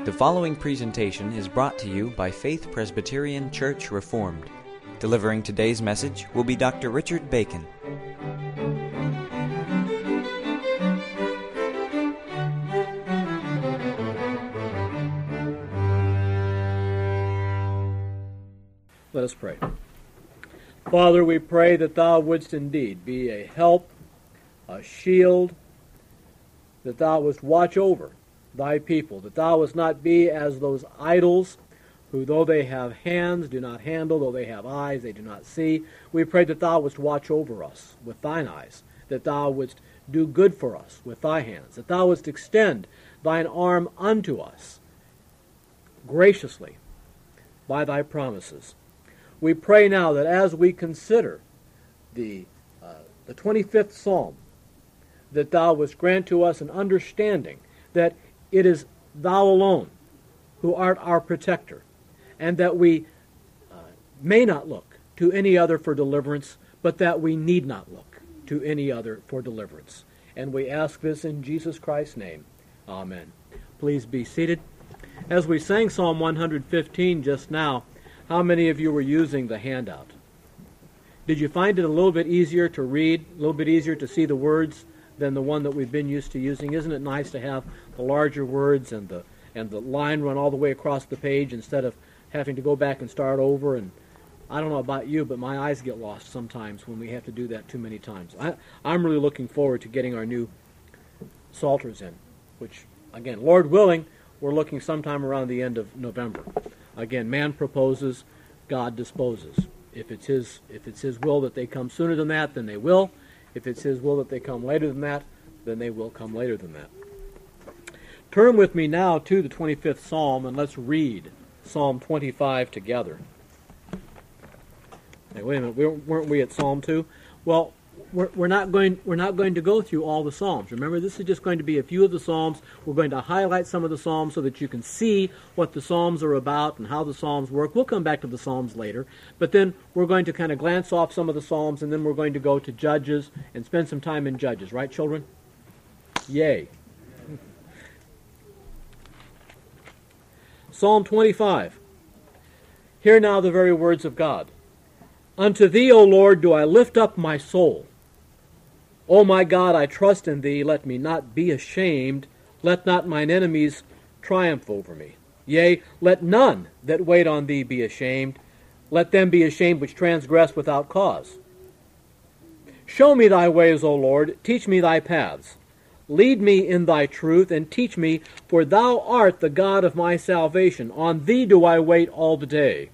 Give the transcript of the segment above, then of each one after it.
The following presentation is brought to you by Faith Presbyterian Church Reformed. Delivering today's message will be Dr. Richard Bacon. Let us pray. Father, we pray that Thou wouldst indeed be a help, a shield, that Thou wouldst watch over Thy people, that Thou wouldst not be as those idols who, though they have hands, do not handle, though they have eyes, they do not see. We pray that Thou wouldst watch over us with Thine eyes, that Thou wouldst do good for us with Thy hands, that Thou wouldst extend Thine arm unto us graciously by Thy promises. We pray now that as we consider the 25th Psalm, that Thou wouldst grant to us an understanding that it is Thou alone who art our protector, and that we may not look to any other for deliverance, but that we need not look to any other for deliverance. And we ask this in Jesus Christ's name. Amen. Please be seated. As we sang Psalm 115 just now, how many of you were using the handout? Did you find it a little bit easier to read, a little bit easier to see the words than the one that we've been used to using? Isn't it nice to have the larger words and the line run all the way across the page instead of having to go back and start over? And I don't know about you, but my eyes get lost sometimes when we have to do that too many times. I'm really looking forward to getting our new Psalters in, which, again, Lord willing, we're looking sometime around the end of November. Again, man proposes, God disposes. If it's his will that they come sooner than that, then they will. If it's His will that they come later than that, then they will come later than that. Turn with me now to the 25th Psalm, and let's read Psalm 25 together. Hey, wait a minute, weren't we at Psalm 2? Well, we're not going to go through all the Psalms. Remember, this is just going to be a few of the Psalms. We're going to highlight some of the Psalms so that you can see what the Psalms are about and how the Psalms work. We'll come back to the Psalms later, but then we're going to kind of glance off some of the Psalms, and then we're going to go to Judges and spend some time in Judges. Right, children? Yay. Psalm 25. Hear now the very words of God. Unto Thee, O Lord, do I lift up my soul. O my God, I trust in Thee. Let me not be ashamed. Let not mine enemies triumph over me. Yea, let none that wait on Thee be ashamed. Let them be ashamed which transgress without cause. Show me Thy ways, O Lord. Teach me Thy paths. Lead me in Thy truth, and teach me, for Thou art the God of my salvation. On Thee do I wait all the day.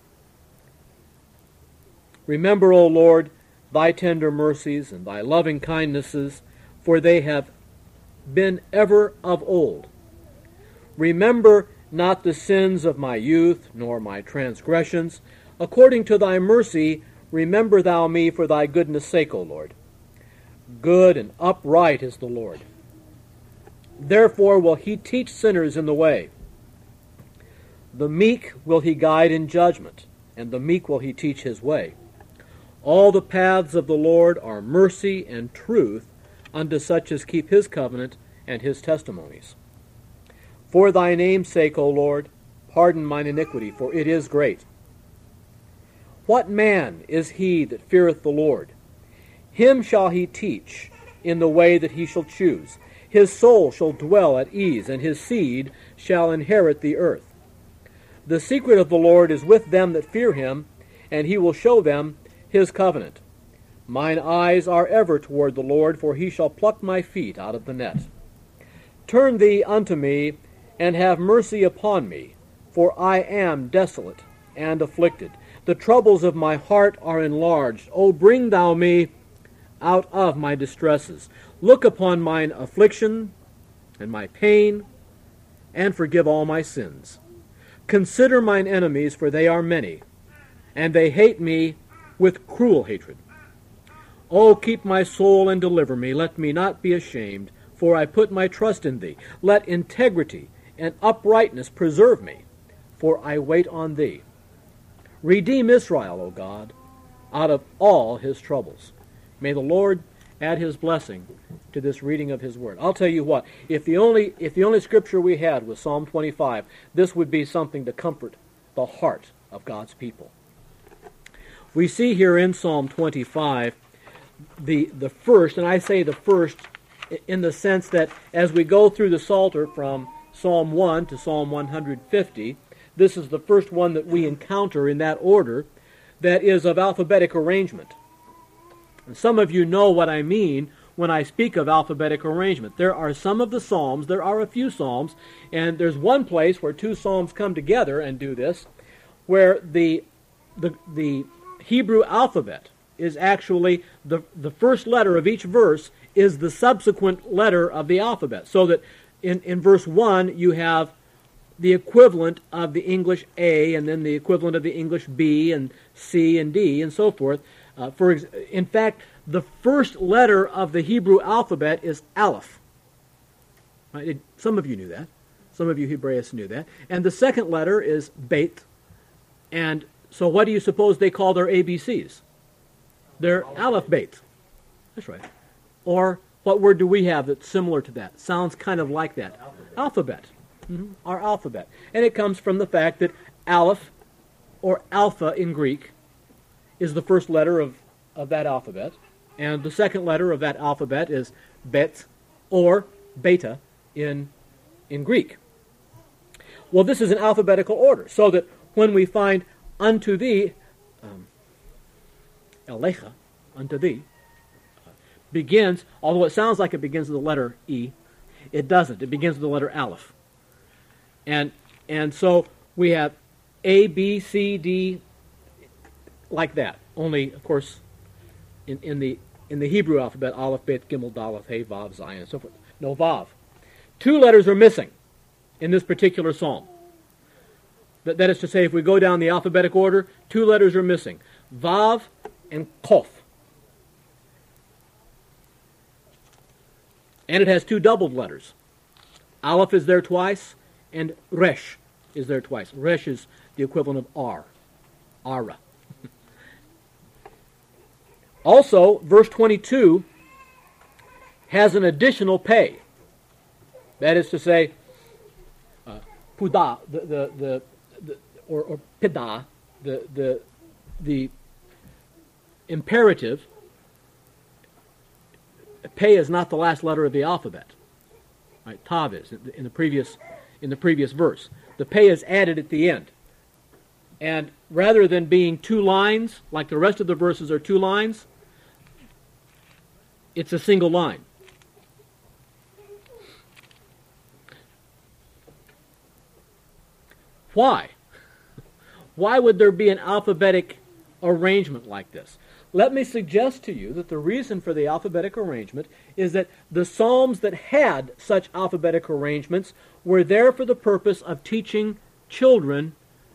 Remember, O Lord, Thy tender mercies and Thy loving kindnesses, for they have been ever of old. Remember not the sins of my youth, nor my transgressions. According to Thy mercy, remember Thou me for Thy goodness' sake, O Lord. Good and upright is the Lord. Therefore will He teach sinners in the way. The meek will He guide in judgment, and the meek will He teach His way. All the paths of the Lord are mercy and truth unto such as keep His covenant and His testimonies. For Thy name's sake, O Lord, pardon mine iniquity, for it is great. What man is he that feareth the Lord? Him shall He teach in the way that he shall choose. His soul shall dwell at ease, and his seed shall inherit the earth. The secret of the Lord is with them that fear Him, and He will show them His covenant. Mine eyes are ever toward the Lord, for He shall pluck my feet out of the net. Turn Thee unto me, and have mercy upon me, for I am desolate and afflicted. The troubles of my heart are enlarged. O bring Thou me out of my distresses. Look upon mine affliction and my pain, and forgive all my sins. Consider mine enemies, for they are many, and they hate me with cruel hatred. O keep my soul and deliver me. Let me not be ashamed, for I put my trust in Thee. Let integrity and uprightness preserve me, for I wait on Thee. Redeem Israel, O God, out of all his troubles. May the Lord add His blessing to this reading of His Word. I'll tell you what, if the only scripture we had was Psalm 25, this would be something to comfort the heart of God's people. We see here in Psalm 25 the first, and I say the first in the sense that as we go through the Psalter from Psalm 1 to Psalm 150, this is the first one that we encounter in that order that is of alphabetic arrangement. And some of you know what I mean when I speak of alphabetic arrangement. There are some of the Psalms, there are a few Psalms, and there's one place where two Psalms come together and do this, where the Hebrew alphabet is actually the first letter of each verse is the subsequent letter of the alphabet. So that in verse 1 you have the equivalent of the English A, and then the equivalent of the English B and C and D and so forth. In fact, the first letter of the Hebrew alphabet is Aleph. Right? Some of you knew that. Some of you Hebraists knew that. And the second letter is Bet. And so what do you suppose they call their ABCs? They're Aleph Bet. That's right. Or what word do we have that's similar to that? Sounds kind of like that. Alphabet. Our alphabet. And it comes from the fact that Aleph, or Alpha in Greek, is the first letter of that alphabet. And the second letter of that alphabet is Bet, or Beta in Greek. Well, this is an alphabetical order, so that when we find unto thee, Elecha, unto thee, begins, although it sounds like it begins with the letter E, it doesn't. It begins with the letter Aleph. And so we have A, B, C, D, like that. Only, of course, in the Hebrew alphabet, Aleph, Bet, Gimel, Daleth, Hey, Vav, Zayin, and so forth. No Vav. Two letters are missing in this particular psalm. That is to say, if we go down the alphabetic order, two letters are missing. Vav and Kof. And it has two doubled letters. Aleph is there twice, and Resh is there twice. Resh is the equivalent of R. Ara. Also, verse 22 has an additional pay. That is to say, Pudah, or Pidah, the imperative. Pei is not the last letter of the alphabet. Right? Tav is in the previous verse. The pei is added at the end. And rather than being two lines, like the rest of the verses are two lines, it's a single line. Why? Why would there be an alphabetic arrangement like this? Let me suggest to you that the reason for the alphabetic arrangement is that the Psalms that had such alphabetic arrangements were there for the purpose of teaching children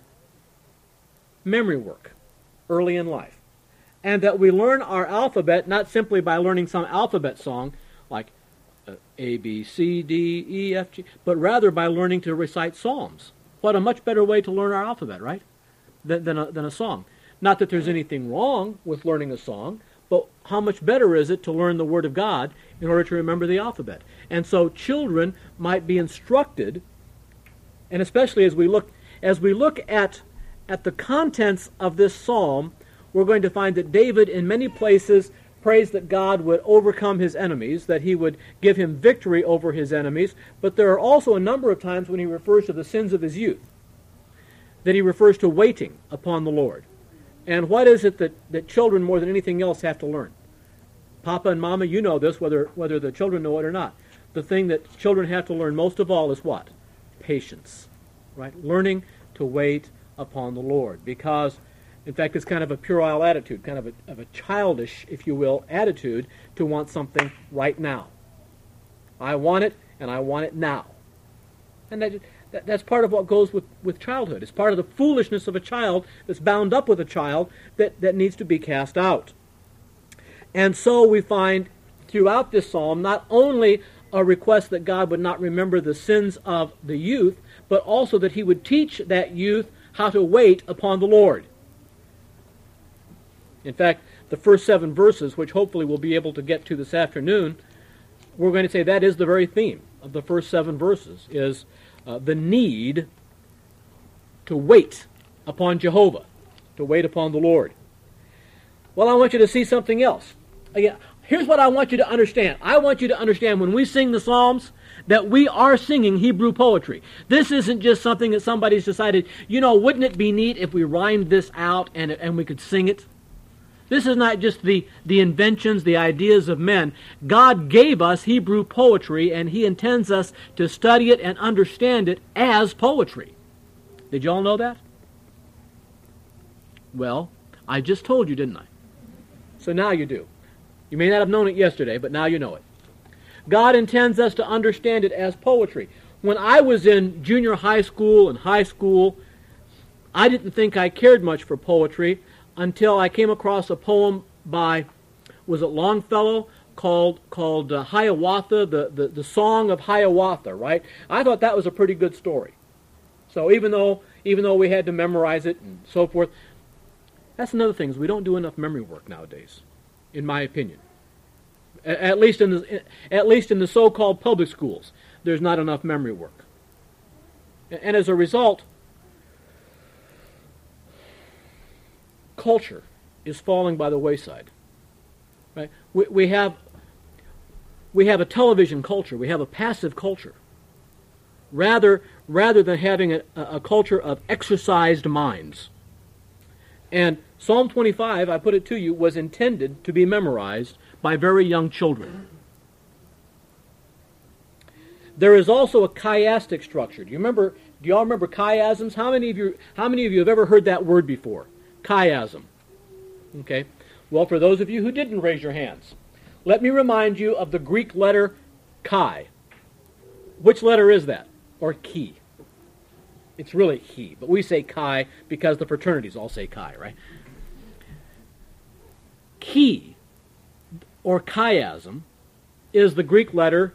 memory work early in life. And that we learn our alphabet not simply by learning some alphabet song like A, B, C, D, E, F, G, but rather by learning to recite psalms. What a much better way to learn our alphabet, right? Than a song. Not that there's anything wrong with learning a song, but how much better is it to learn the Word of God in order to remember the alphabet? And so children might be instructed, and especially as we look at the contents of this psalm, we're going to find that David in many places prays that God would overcome his enemies, that he would give him victory over his enemies, but there are also a number of times when he refers to the sins of his youth, that he refers to waiting upon the Lord. And what is it that children more than anything else have to learn? Papa and Mama, you know this, whether the children know it or not. The thing that children have to learn most of all is what? Patience. Right? Learning to wait upon the Lord. Because, in fact, it's kind of a puerile attitude, kind of a childish, if you will, attitude to want something right now. I want it, and I want it now. And that's part of what goes with childhood. It's part of the foolishness of a child that's bound up with a child that needs to be cast out. And so we find throughout this psalm not only a request that God would not remember the sins of the youth, but also that he would teach that youth how to wait upon the Lord. In fact, the first 7 verses, which hopefully we'll be able to get to this afternoon, we're going to say that is the very theme of the first 7 verses, is the need to wait upon Jehovah, to wait upon the Lord. Well, I want you to see something else. Again, here's what I want you to understand. I want you to understand when we sing the Psalms that we are singing Hebrew poetry. This isn't just something that somebody's decided, wouldn't it be neat if we rhymed this out and we could sing it? This is not just the inventions, the ideas of men. God gave us Hebrew poetry, and He intends us to study it and understand it as poetry. Did you all know that? Well, I just told you, didn't I? So now you do. You may not have known it yesterday, but now you know it. God intends us to understand it as poetry. When I was in junior high school and high school, I didn't think I cared much for poetry until I came across a poem by, was it Longfellow, called Hiawatha, the Song of Hiawatha, right? I thought that was a pretty good story. So even though we had to memorize it and so forth, that's another thing, is we don't do enough memory work nowadays, in my opinion. At least in the so-called public schools, there's not enough memory work. And as a result, culture is falling by the wayside. Right? We have a television culture. We have a passive culture. Rather than having a culture of exercised minds. And Psalm 25, I put it to you, was intended to be memorized by very young children. There is also a chiastic structure. Do y'all remember chiasms? How many of you have ever heard that word before? Chiasm. Okay. Well, for those of you who didn't raise your hands, let me remind you of the Greek letter chi. Which letter is that? Or chi? It's really he, but we say chi because the fraternities all say chi, right? Chi, or chiasm, is the Greek letter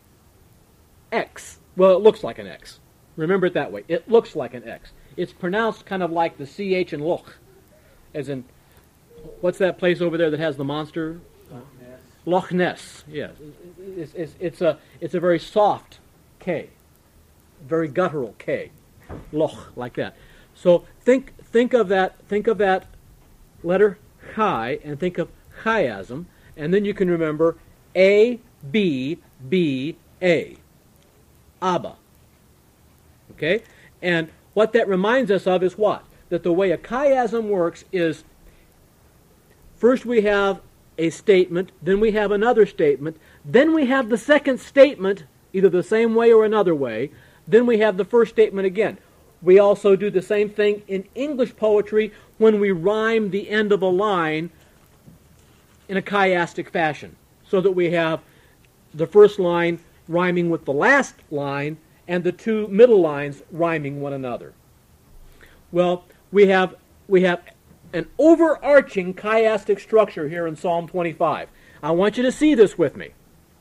X. Well, it looks like an X. Remember it that way. It looks like an X. It's pronounced kind of like the CH in Loch. As in, what's that place over there that has the monster? Loch Ness. Yes. It's a very soft K. Very guttural K. Loch, like that. So think of that letter chi and think of chiasm, and then you can remember A, B, B, A. Abba. Okay? And what that reminds us of is what? That the way a chiasm works is first we have a statement, then we have another statement, then we have the second statement, either the same way or another way, then we have the first statement again. We also do the same thing in English poetry when we rhyme the end of a line in a chiastic fashion, so that we have the first line rhyming with the last line and the two middle lines rhyming one another. Well, we have an overarching chiastic structure here in Psalm 25. I want you to see this with me.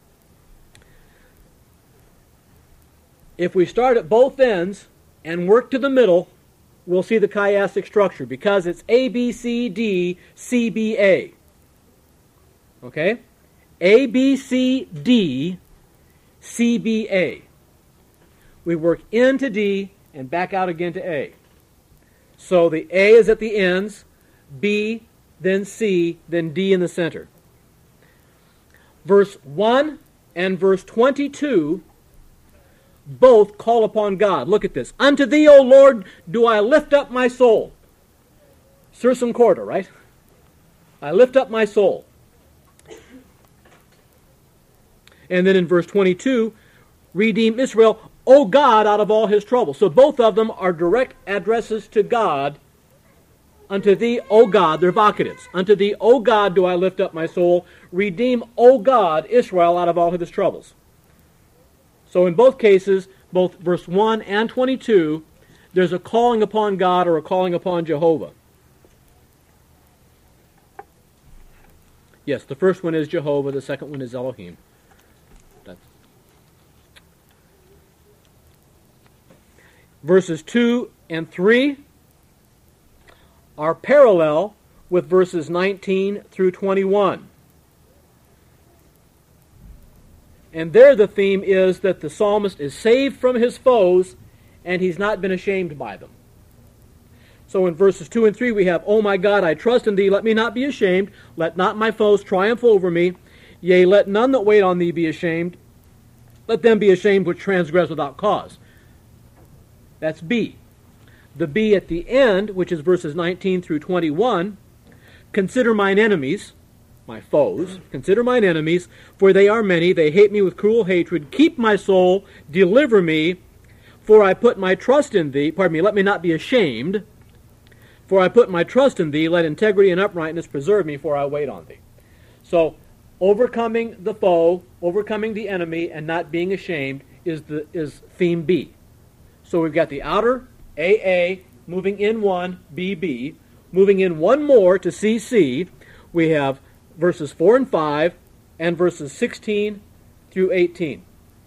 If we start at both ends and work to the middle, we'll see the chiastic structure, because it's A, B, C, D, C, B, A. Okay? A, B, C, D, C, B, A. We work into D and back out again to A. So the A is at the ends, B, then C, then D in the center. Verse 1 and verse 22 both call upon God. Look at this. Unto thee, O Lord, do I lift up my soul. Sursum corda, right? I lift up my soul. And then in verse 22, redeem Israel, O God, out of all his trouble. So both of them are direct addresses to God. Unto thee, O God, they're vocatives. Unto thee, O God, do I lift up my soul. Redeem, O God, Israel out of all of his troubles. So in both cases, both verse 1 and 22, there's a calling upon God or a calling upon Jehovah. Yes, the first one is Jehovah, the second one is Elohim. Verses 2 and 3 are parallel with verses 19 through 21. And there the theme is that the psalmist is saved from his foes, and he's not been ashamed by them. So in verses 2 and 3 we have, O my God, I trust in thee, let me not be ashamed, let not my foes triumph over me, yea, let none that wait on thee be ashamed, let them be ashamed which transgress without cause. That's B. The B at the end, which is verses 19 through 21, consider mine enemies, my foes, consider mine enemies, for they are many, they hate me with cruel hatred, keep my soul, deliver me, for I put my trust in thee, let me not be ashamed, for I put my trust in thee, let integrity and uprightness preserve me, for I wait on thee. So, overcoming the foe, overcoming the enemy, and not being ashamed is theme B. So we've got the outer, AA, moving in one, BB, moving in one more to CC, we have verses 4 and 5, and verses 16 through 18.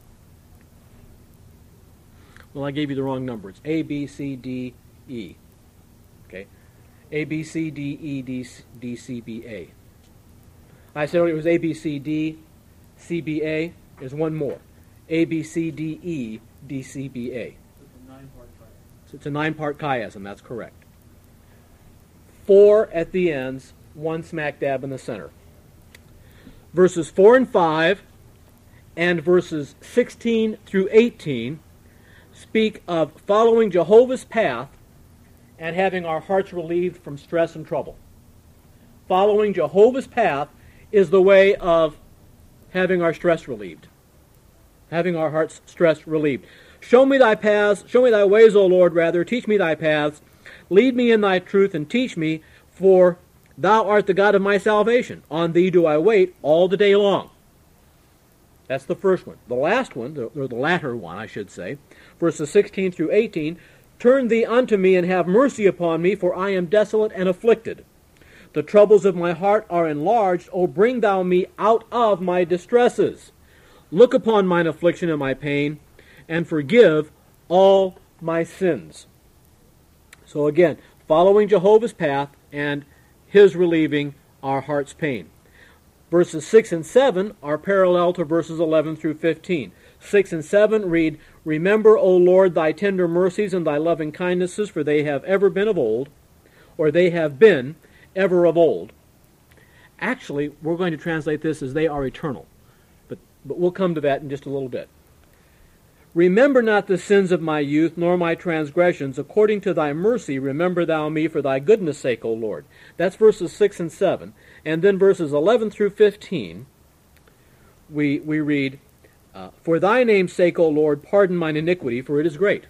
Well, I gave you the wrong number. It's A, B, C, D, E. Okay? A, B, C, D, E, D, C, B, A. I said earlier it was A, B, C, D, C, B, A. There's one more. A, B, C, D, E, D, C, B, A. So it's a 9-part chiasm, that's correct. 4 at the ends, 1 smack dab in the center. Verses 4 and 5 and verses 16 through 18 speak of following Jehovah's path and having our hearts relieved from stress and trouble. Following Jehovah's path is the way of having our stress relieved, having our hearts stress relieved. Show me thy paths, show me thy ways, O Lord, rather, teach me thy paths, lead me in thy truth, and teach me, for thou art the God of my salvation. On thee do I wait all the day long. That's the first one. The last one, or the latter one, I should say, verses 16 through 18, turn thee unto me and have mercy upon me, for I am desolate and afflicted. The troubles of my heart are enlarged. O bring thou me out of my distresses. Look upon mine affliction and my pain, and forgive all my sins. So again, following Jehovah's path and his relieving our heart's pain. Verses 6 and 7 are parallel to verses 11 through 15. 6 and 7 read, Remember, O Lord, thy tender mercies and thy loving kindnesses, for they have ever been of old, or they have been ever of old. Actually, we're going to translate this as they are eternal, but we'll come to that in just a little bit. Remember not the sins of my youth, nor my transgressions. According to thy mercy, remember thou me for thy goodness' sake, O Lord. That's verses 6 and 7. And then verses 11 through 15, we read, For thy name's sake, O Lord, pardon mine iniquity, for it is great.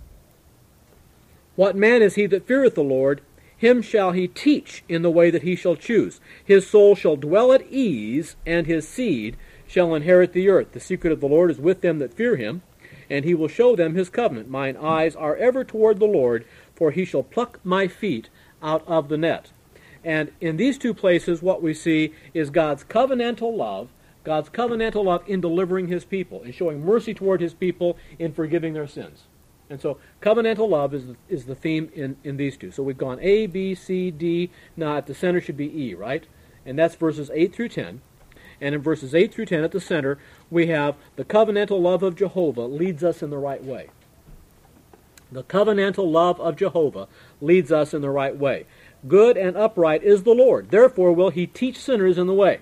What man is he that feareth the Lord? Him shall he teach in the way that he shall choose. His soul shall dwell at ease, and his seed shall inherit the earth. The secret of the Lord is with them that fear him, and he will show them his covenant. Mine eyes are ever toward the Lord, for he shall pluck my feet out of the net. And in these two places, what we see is God's covenantal love in delivering his people, and showing mercy toward his people in forgiving their sins. And so covenantal love is the theme in these two. So we've gone A, B, C, D. Now at the center should be E, right? And that's verses 8 through 10. And in verses 8 through 10 at the center, we have the covenantal love of Jehovah leads us in the right way. The covenantal love of Jehovah leads us in the right way. Good and upright is the Lord. Therefore will he teach sinners in the way.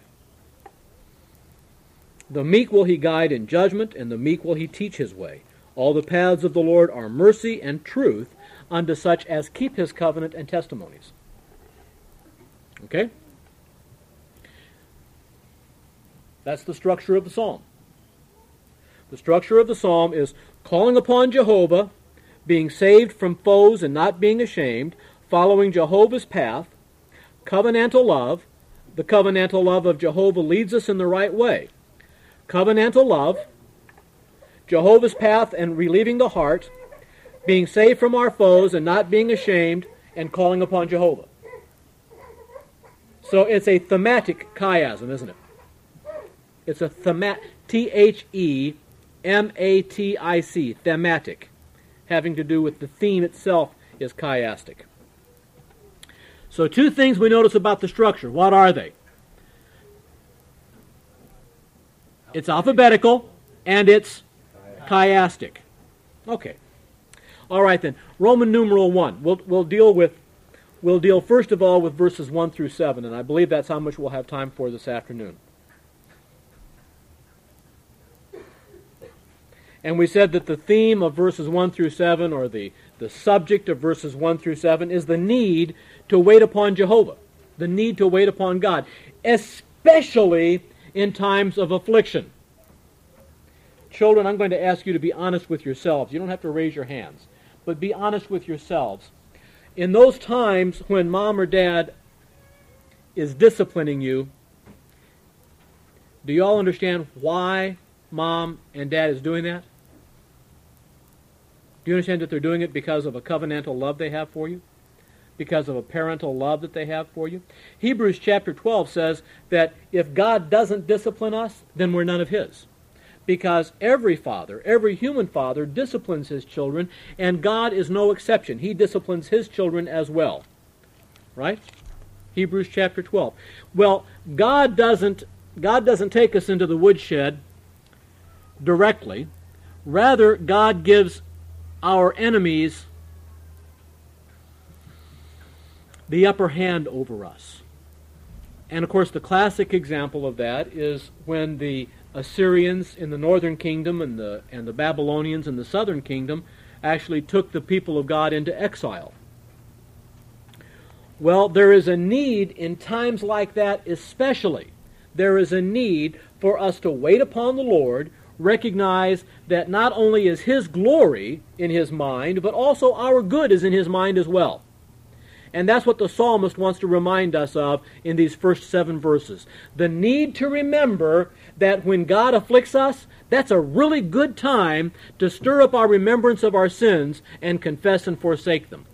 The meek will he guide in judgment, and the meek will he teach his way. All the paths of the Lord are mercy and truth unto such as keep his covenant and testimonies. Okay? That's the structure of the psalm. The structure of the psalm is calling upon Jehovah, being saved from foes and not being ashamed, following Jehovah's path, covenantal love. The covenantal love of Jehovah leads us in the right way. Covenantal love, Jehovah's path and relieving the heart, being saved from our foes and not being ashamed, and calling upon Jehovah. So it's a thematic chiasm, isn't it? It's a Thematic, thematic, having to do with the theme itself is chiastic. So two things we notice about the structure. What are they? It's alphabetical, and it's chiastic. Okay. All right then. Roman numeral 1. We'll deal first of all with verses 1 through 7, and I believe that's how much we'll have time for this afternoon. And we said that the theme of verses 1 through 7, or the subject of verses 1 through 7, is the need to wait upon Jehovah, the need to wait upon God, especially in times of affliction. Children, I'm going to ask you to be honest with yourselves. You don't have to raise your hands, but be honest with yourselves. In those times when mom or dad is disciplining you, do you all understand why mom and dad is doing that? Do you understand that they're doing it because of a covenantal love they have for you? Because of a parental love that they have for you? Hebrews chapter 12 says that if God doesn't discipline us, then we're none of His. Because every father, every human father, disciplines his children, and God is no exception. He disciplines His children as well. Right? Hebrews chapter 12. Well, God doesn't take us into the woodshed directly. Rather, God gives our enemies the upper hand over us. And of course, the classic example of that is when the Assyrians in the northern kingdom and the Babylonians in the southern kingdom actually took the people of God into exile. Well, there is a need in times like that especially. There is a need for us to wait upon the Lord, recognize that not only is His glory in His mind, but also our good is in His mind as well. And that's what the psalmist wants to remind us of in these first 7 verses. The need to remember that when God afflicts us, that's a really good time to stir up our remembrance of our sins and confess and forsake them.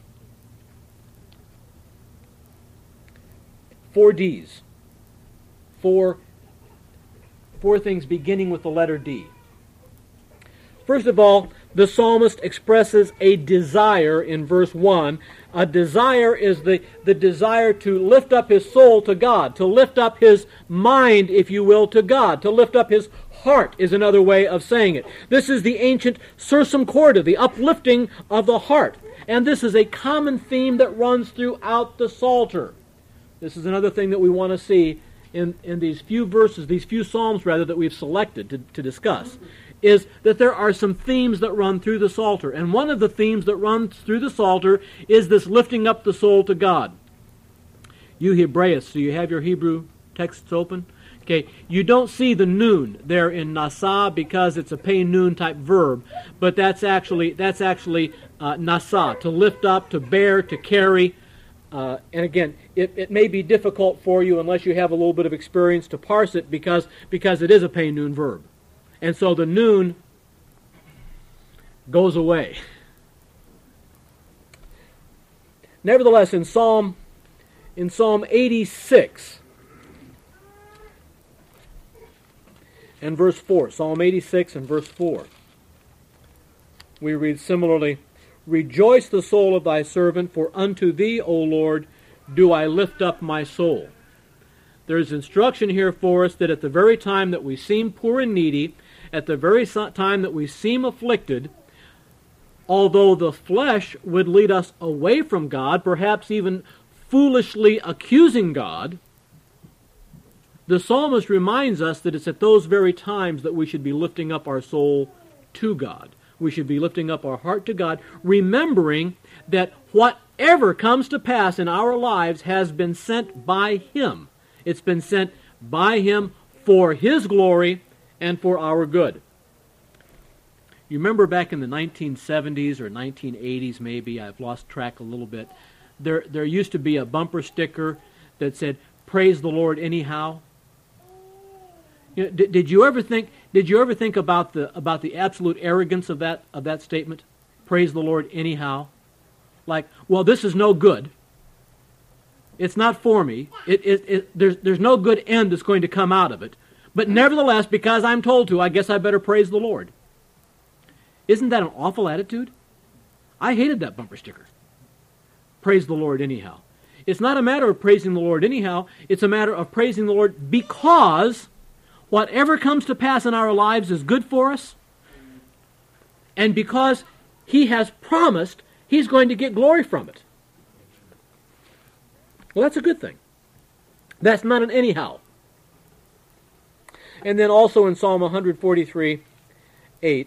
4 D's. Four things beginning with the letter D. First of all, the psalmist expresses a desire in verse 1. A desire is the desire to lift up his soul to God, to lift up his mind, if you will, to God, to lift up his heart is another way of saying it. This is the ancient sursum corda, the uplifting of the heart. And this is a common theme that runs throughout the Psalter. This is another thing that we want to see in these few verses, these few psalms rather, that we've selected to discuss, is that there are some themes that run through the Psalter. And one of the themes that runs through the Psalter is this lifting up the soul to God. You Hebraists, do you have your Hebrew texts open? Okay, you don't see the noon there in nasa because it's a pay noon type verb, but that's actually nasa, to lift up, to bear, to carry. And again, it may be difficult for you unless you have a little bit of experience to parse it because it is a pay noon verb. And so the noon goes away. Nevertheless, in Psalm 86 and verse 4, Psalm 86 and verse 4, we read similarly, "Rejoice the soul of thy servant, for unto thee, O Lord, do I lift up my soul." There's instruction here for us that at the very time that we seem poor and needy, at the very time that we seem afflicted, although the flesh would lead us away from God, perhaps even foolishly accusing God, the psalmist reminds us that it's at those very times that we should be lifting up our soul to God. We should be lifting up our heart to God, remembering that whatever comes to pass in our lives has been sent by Him. It's been sent by Him for His glory and for our good. You remember back in the 1970s or 1980s maybe, I've lost track a little bit, there used to be a bumper sticker that said, "Praise the Lord anyhow." You know, did you ever think about the absolute arrogance of that statement? Praise the Lord anyhow. Like, well, this is no good. It's not for me. There's no good end that's going to come out of it. But nevertheless, because I'm told to, I guess I better praise the Lord. Isn't that an awful attitude? I hated that bumper sticker. Praise the Lord anyhow. It's not a matter of praising the Lord anyhow. It's a matter of praising the Lord because whatever comes to pass in our lives is good for us, and because He has promised, He's going to get glory from it. Well, that's a good thing. That's not an anyhow. And then also in Psalm 143:8,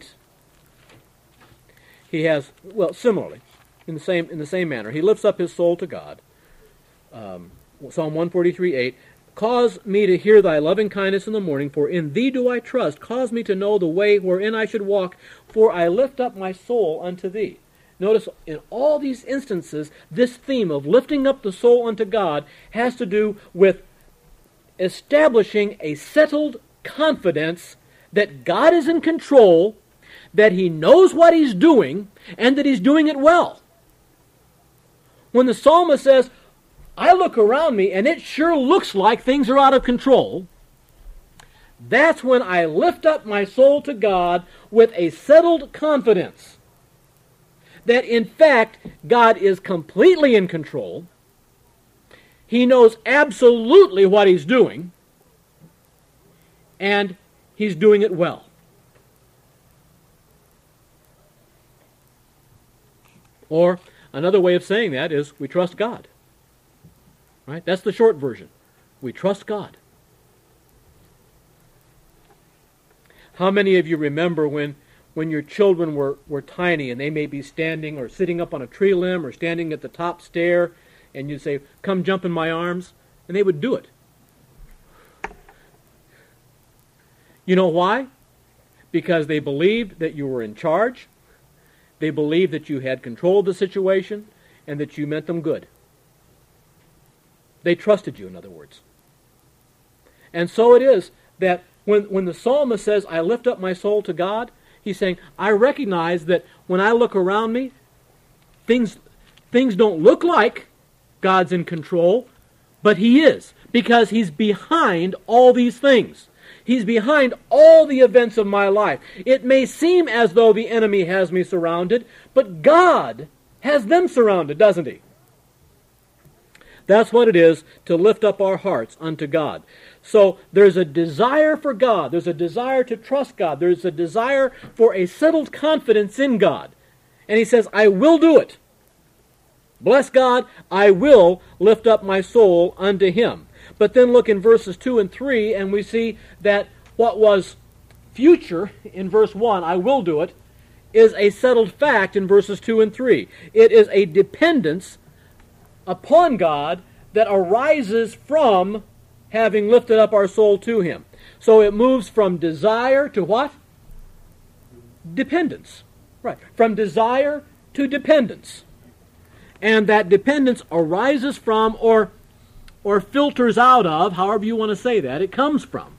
he has, well, similarly, in the same manner, he lifts up his soul to God. Psalm 143:8, cause me to hear thy loving kindness in the morning, for in thee do I trust. Cause me to know the way wherein I should walk, for I lift up my soul unto thee. Notice in all these instances, this theme of lifting up the soul unto God has to do with establishing a settled confidence that God is in control, that He knows what He's doing, and that He's doing it well. When the psalmist says, I look around me and it sure looks like things are out of control, that's when I lift up my soul to God with a settled confidence that in fact God is completely in control. He knows absolutely what He's doing, and He's doing it well. Or another way of saying that is we trust God. Right? That's the short version. We trust God. How many of you remember when your children were tiny and they may be standing or sitting up on a tree limb or standing at the top stair, and you'd say, come jump in my arms, and they would do it. You know why? Because they believed that you were in charge, they believed that you had control of the situation, and that you meant them good. They trusted you, in other words. And so it is that when the psalmist says, I lift up my soul to God, he's saying, I recognize that when I look around me, things don't look like God's in control, but He is, because He's behind all these things. He's behind all the events of my life. It may seem as though the enemy has me surrounded, but God has them surrounded, doesn't He? That's what it is to lift up our hearts unto God. So there's a desire for God. There's a desire to trust God. There's a desire for a settled confidence in God. And he says, I will do it. Bless God, I will lift up my soul unto Him. But then look in verses 2 and 3, and we see that what was future in verse 1, I will do it, is a settled fact in verses 2 and 3. It is a dependence upon God that arises from having lifted up our soul to Him. So it moves from desire to what? Dependence. Right. From desire to dependence. And that dependence arises from or filters out of, however you want to say that, it comes from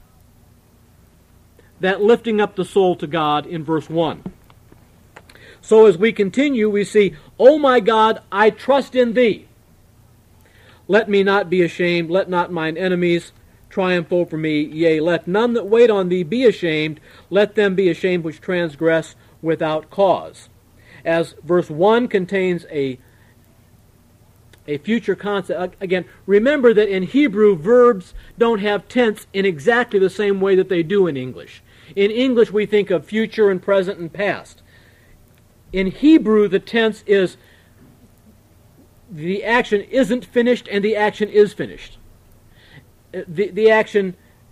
that lifting up the soul to God in verse 1. So as we continue, we see, O my God, I trust in Thee. Let me not be ashamed, let not mine enemies triumph over me. Yea, let none that wait on Thee be ashamed, let them be ashamed which transgress without cause. As verse 1 contains a future concept. Again, remember that in Hebrew, verbs don't have tense in exactly the same way that they do in English. In English, we think of future and present and past. In Hebrew, the tense is the action isn't finished and the action is finished. The action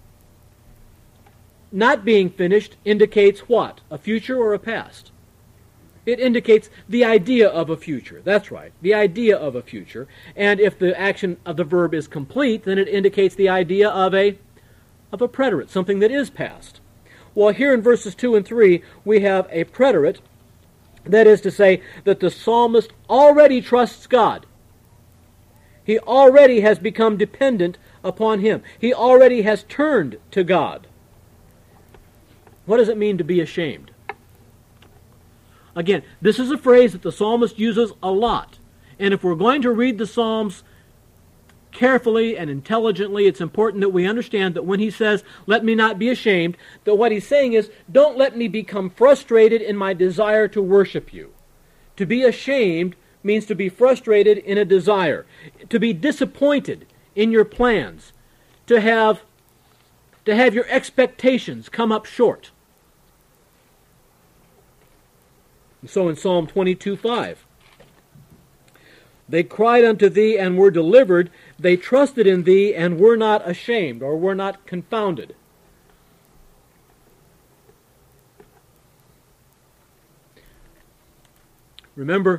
not being finished indicates what? A future or a past? It indicates the idea of a future. That's right, the idea of a future. And if the action of the verb is complete, then it indicates the idea of a preterite, something that is past. Well, here in verses 2 and 3, we have a preterite. That is to say that the psalmist already trusts God. He already has become dependent upon Him. He already has turned to God. What does it mean to be ashamed? Again, this is a phrase that the psalmist uses a lot. And if we're going to read the Psalms carefully and intelligently, it's important that we understand that when he says, let me not be ashamed, that what he's saying is, don't let me become frustrated in my desire to worship you. To be ashamed means to be frustrated in a desire, to be disappointed in your plans, to have to have your expectations come up short. And so in Psalm 22:5, they cried unto thee and were delivered. They trusted in thee and were not ashamed, or were not confounded. Remember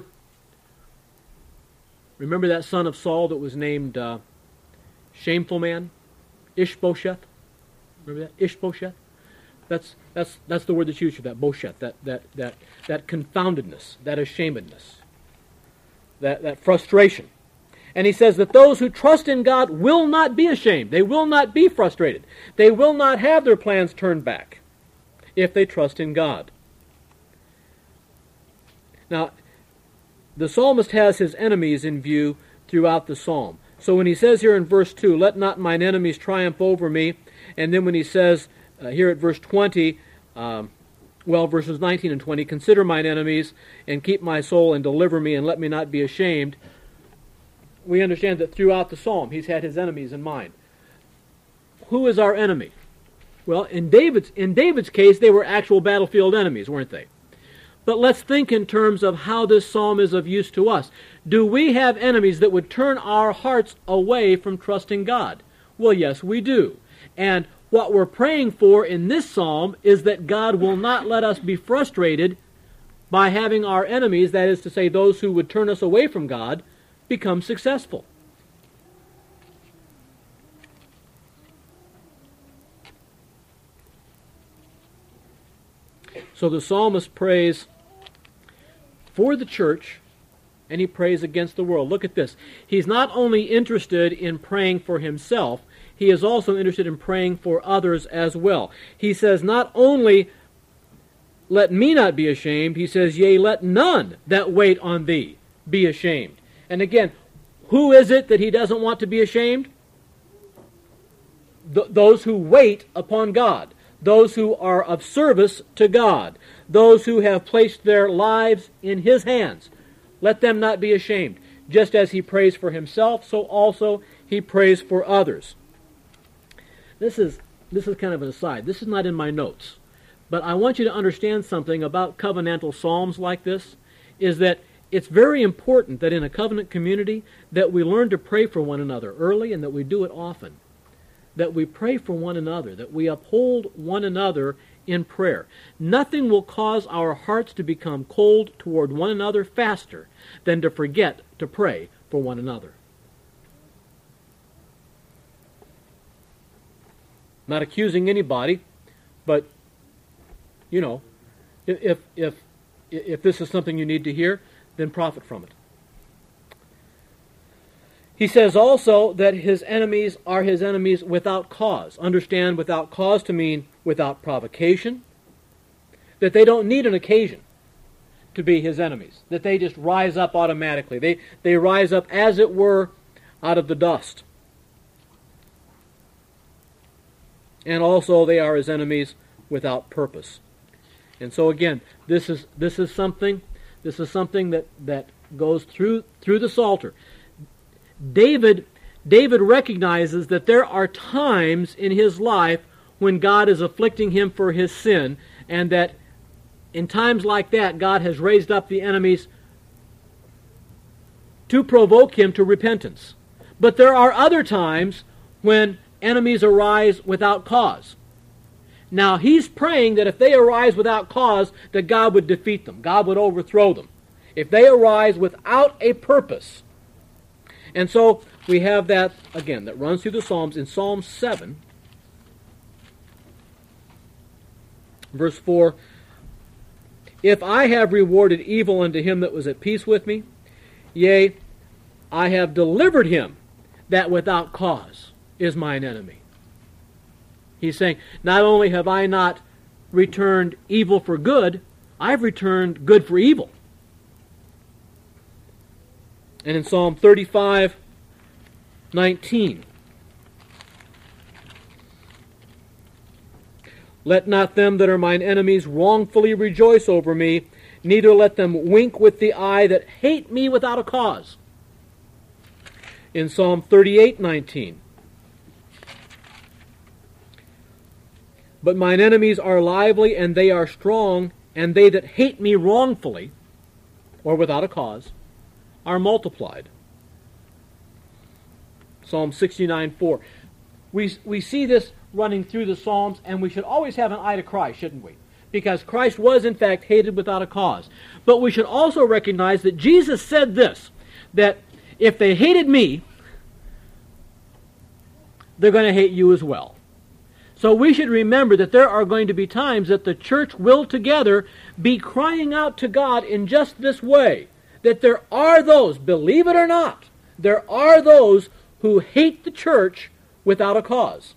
that son of Saul that was named Shameful Man? Ishbosheth? Remember that? Ishbosheth? That's the word that's used for that, Bosheth, that confoundedness, that ashamedness, that frustration. And he says that those who trust in God will not be ashamed. They will not be frustrated. They will not have their plans turned back if they trust in God. Now, the psalmist has his enemies in view throughout the psalm. So when he says here in verse 2, let not mine enemies triumph over me, and then when he says here at verse 20, verses 19 and 20, consider mine enemies and keep my soul and deliver me and let me not be ashamed, we understand that throughout the psalm he's had his enemies in mind. Who is our enemy? Well, in David's case, they were actual battlefield enemies, weren't they? But let's think in terms of how this psalm is of use to us. Do we have enemies that would turn our hearts away from trusting God? Well, yes, we do. And what we're praying for in this psalm is that God will not let us be frustrated by having our enemies, that is to say, those who would turn us away from God, become successful. So the psalmist prays for the church, and he prays against the world. Look at this. He's not only interested in praying for himself, he is also interested in praying for others as well. He says, not only let me not be ashamed, he says, yea, let none that wait on thee be ashamed. And again, who is it that he doesn't want to be ashamed? Those who wait upon God. Those who are of service to God. Those who have placed their lives in his hands. Let them not be ashamed. Just as he prays for himself, so also he prays for others. This is kind of an aside. This is not in my notes. But I want you to understand something about covenantal psalms like this, is that it's very important that in a covenant community that we learn to pray for one another early and that we do it often. That we pray for one another, that we uphold one another in prayer. Nothing will cause our hearts to become cold toward one another faster than to forget to pray for one another. Not accusing anybody, but, you know, if this is something you need to hear, then profit from it. He says also that his enemies are his enemies without cause. Understand without cause to mean without provocation. That they don't need an occasion to be his enemies. That they just rise up automatically. They rise up, as it were, out of the dust. And also they are his enemies without purpose. And so again, this is something that goes through the Psalter. David recognizes that there are times in his life when God is afflicting him for his sin, and that in times like that, God has raised up the enemies to provoke him to repentance. But there are other times when enemies arise without cause. Now, he's praying that if they arise without cause, that God would defeat them. God would overthrow them. If they arise without a purpose. And so we have that, again, that runs through the Psalms. In Psalm 7, verse 4, if I have rewarded evil unto him that was at peace with me, yea, I have delivered him that without cause is mine enemy. He's saying, not only have I not returned evil for good, I've returned good for evil. And in Psalm 35:19, let not them that are mine enemies wrongfully rejoice over me, neither let them wink with the eye that hate me without a cause. In Psalm 38:19, But mine enemies are lively, and they are strong, and they that hate me wrongfully, or without a cause, are multiplied. Psalm 69:4. We see this running through the Psalms, and we should always have an eye to Christ, shouldn't we? Because Christ was, in fact, hated without a cause. But we should also recognize that Jesus said this, that if they hated me, they're going to hate you as well. So we should remember that there are going to be times that the church will together be crying out to God in just this way, that there are those, believe it or not, there are those who hate the church without a cause.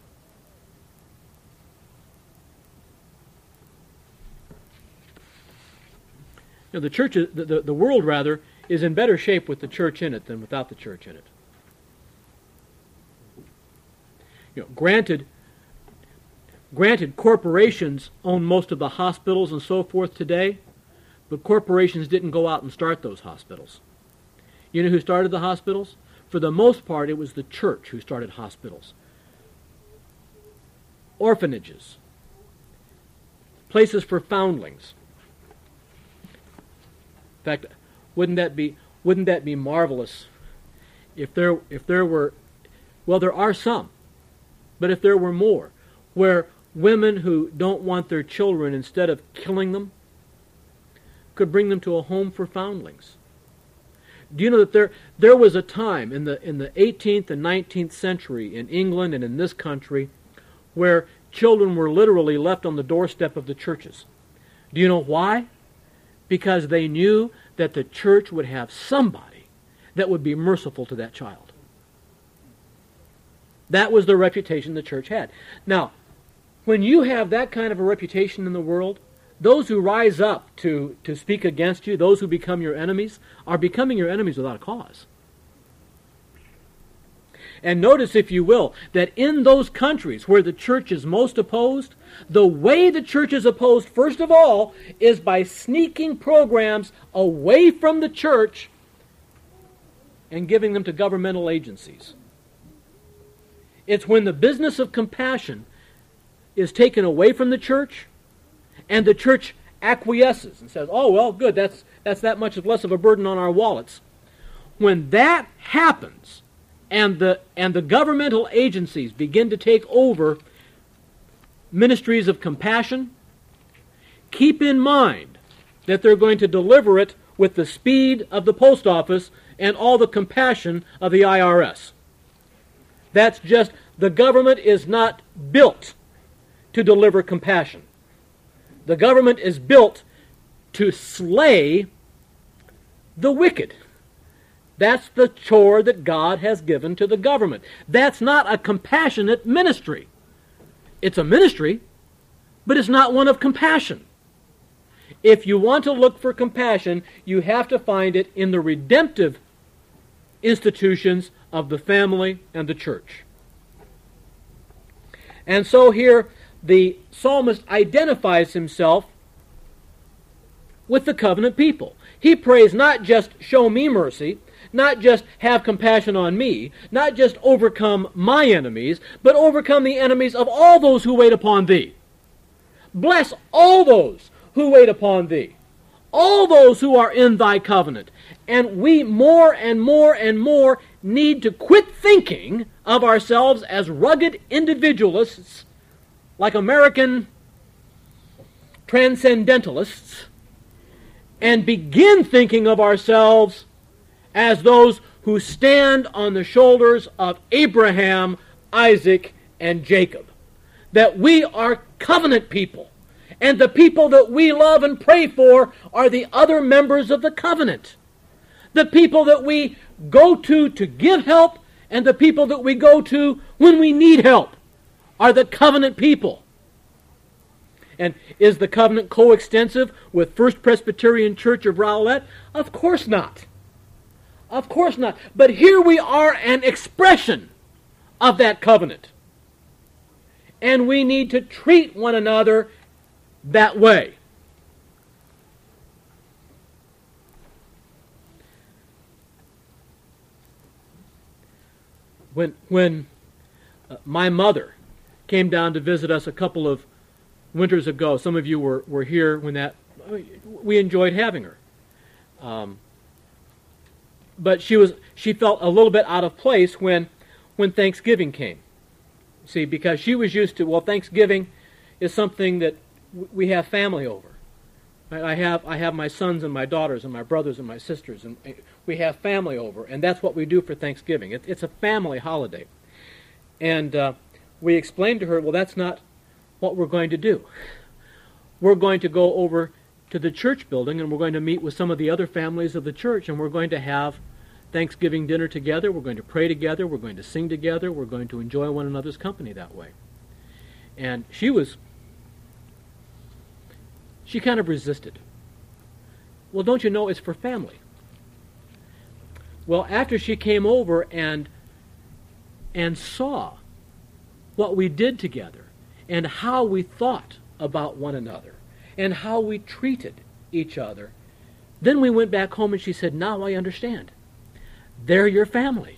Now, the world rather is in better shape with the church in it than without the church in it. Granted, corporations own most of the hospitals and so forth today, but corporations didn't go out and start those hospitals. You know who started the hospitals? For the most part, it was the church who started hospitals. Orphanages, places for foundlings. In fact, wouldn't that be marvelous if there were, well, there are some, but if there were more, where women who don't want their children, instead of killing them, could bring them to a home for foundlings. Do you know that there was a time in the 18th and 19th century in England and in this country where children were literally left on the doorstep of the churches? Do you know why? Because they knew that the church would have somebody that would be merciful to that child. That was the reputation the church had. Now, when you have that kind of a reputation in the world, those who rise up to speak against you, those who become your enemies, are becoming your enemies without a cause. And notice, if you will, that in those countries where the church is most opposed, the way the church is opposed, first of all, is by sneaking programs away from the church and giving them to governmental agencies. It's when the business of compassion is taken away from the church and the church acquiesces and says, oh, well, good, that's that much less of a burden on our wallets. When that happens, and the governmental agencies begin to take over ministries of compassion, keep in mind that they're going to deliver it with the speed of the post office and all the compassion of the IRS. That's just, the government is not built to deliver compassion. The government is built to slay the wicked. That's the chore that God has given to the government. That's not a compassionate ministry. It's a ministry, but it's not one of compassion. If you want to look for compassion, you have to find it in the redemptive institutions of the family and the church. And so here, the psalmist identifies himself with the covenant people. He prays not just show me mercy, not just have compassion on me, not just overcome my enemies, but overcome the enemies of all those who wait upon thee. Bless all those who wait upon thee, all those who are in thy covenant. And we more and more and more need to quit thinking of ourselves as rugged individualists, like American transcendentalists, and begin thinking of ourselves as those who stand on the shoulders of Abraham, Isaac, and Jacob. That we are covenant people, and the people that we love and pray for are the other members of the covenant. The people that we go to give help, and the people that we go to when we need help are the covenant people. And is the covenant coextensive with First Presbyterian Church of Rowlett? Of course not. Of course not. But here we are, an expression of that covenant. And we need to treat one another that way. When my mother came down to visit us a couple of winters ago. Some of you were here when we enjoyed having her. But she felt a little bit out of place when Thanksgiving came. See, because she was used to, Thanksgiving is something that we have family over. I have my sons and my daughters and my brothers and my sisters, and we have family over, and that's what we do for Thanksgiving. It's a family holiday. And we explained to her, that's not what we're going to do. We're going to go over to the church building, and we're going to meet with some of the other families of the church, and we're going to have Thanksgiving dinner together. We're going to pray together. We're going to sing together. We're going to enjoy one another's company that way. And she kind of resisted. Well, don't you know it's for family? Well, after she came over and saw what we did together and how we thought about one another and how we treated each other, then we went back home and she said, now I understand. They're your family.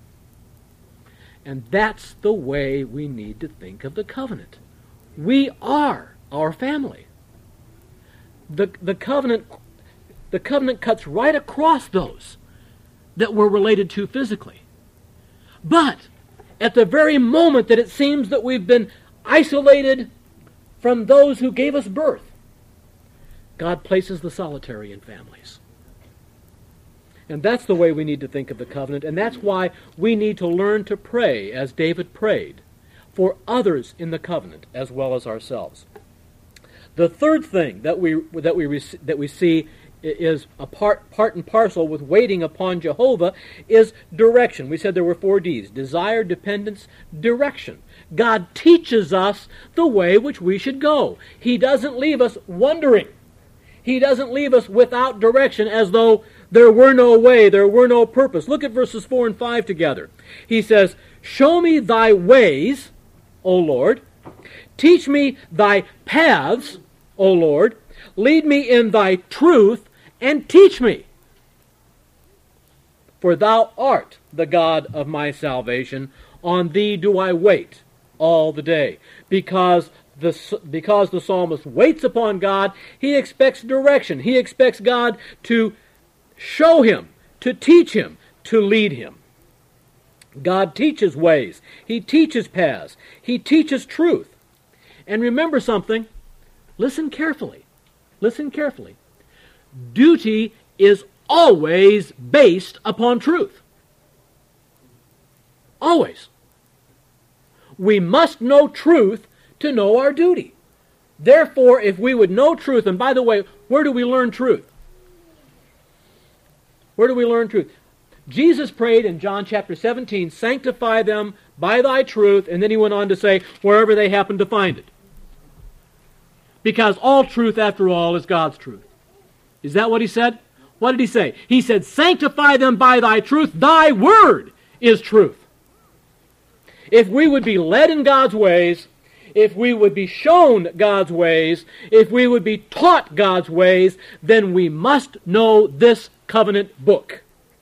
And that's the way we need to think of the covenant. We are our family. The covenant cuts right across those that we're related to physically. But at the very moment that it seems that we've been isolated from those who gave us birth, God places the solitary in families. And that's the way we need to think of the covenant, and that's why we need to learn to pray as David prayed for others in the covenant as well as ourselves. The third thing that we see is a part and parcel with waiting upon Jehovah is direction. We said there were 4 D's: desire, dependence, direction. God teaches us the way which we should go. He doesn't leave us wondering. He doesn't leave us without direction as though there were no way, there were no purpose. Look at verses 4 and 5 together. He says, show me thy ways, O Lord. Teach me thy paths, O Lord. Lead me in thy truth and teach me. For thou art the God of my salvation. On thee do I wait all the day. Because the psalmist waits upon God, he expects direction. He expects God to show him, to teach him, to lead him. God teaches ways. He teaches paths. He teaches truth. And remember something. Listen carefully. Listen carefully. Duty is always based upon truth. Always. We must know truth to know our duty. Therefore, if we would know truth, and by the way, where do we learn truth? Where do we learn truth? Jesus prayed in John chapter 17, sanctify them by thy truth, and then he went on to say, wherever they happen to find it. Because all truth, after all, is God's truth. Is that what he said? What did he say? He said, sanctify them by thy truth. Thy word is truth. If we would be led in God's ways, if we would be shown God's ways, if we would be taught God's ways, then we must know this covenant book.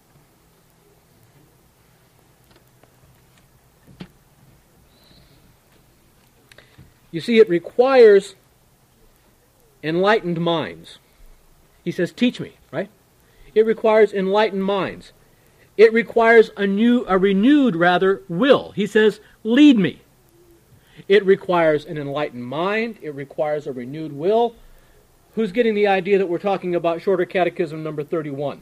You see, it requires enlightened minds. He says, teach me, right? It requires enlightened minds. It requires a renewed will. He says, lead me. It requires an enlightened mind. It requires a renewed will. Who's getting the idea that we're talking about Shorter Catechism number 31?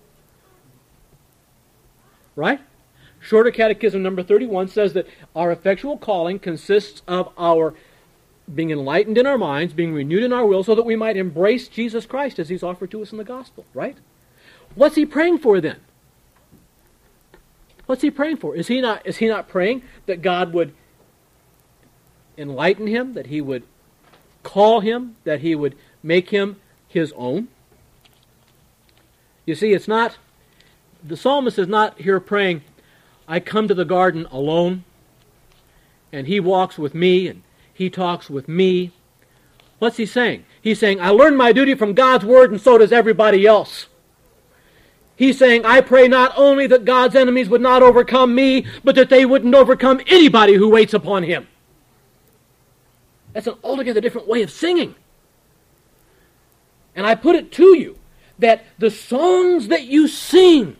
Right? Shorter Catechism number 31 says that our effectual calling consists of our being enlightened in our minds, being renewed in our will, so that we might embrace Jesus Christ as he's offered to us in the gospel, right? What's he praying for then? What's he praying for? Is he not praying that God would enlighten him, that he would call him, that he would make him his own? You see, the psalmist is not here praying, I come to the garden alone, and he walks with me, and he talks with me. What's he saying? He's saying, I learned my duty from God's word, and so does everybody else. He's saying, I pray not only that God's enemies would not overcome me, but that they wouldn't overcome anybody who waits upon him. That's an altogether different way of singing. And I put it to you that the songs that you sing